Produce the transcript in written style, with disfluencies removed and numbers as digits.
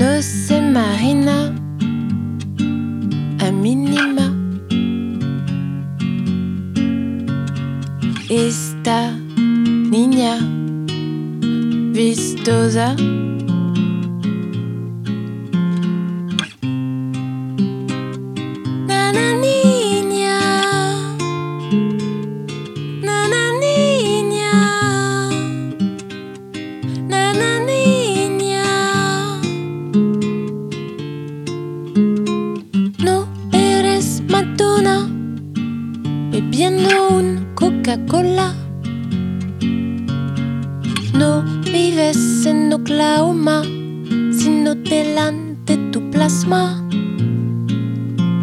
No se imagina a mínima esta niña vistosa. Nana niña, nana niña, nana niña. No eres Madonna bebiendo un Coca-Cola. No vives en Oklahoma, sino delante tu plasma.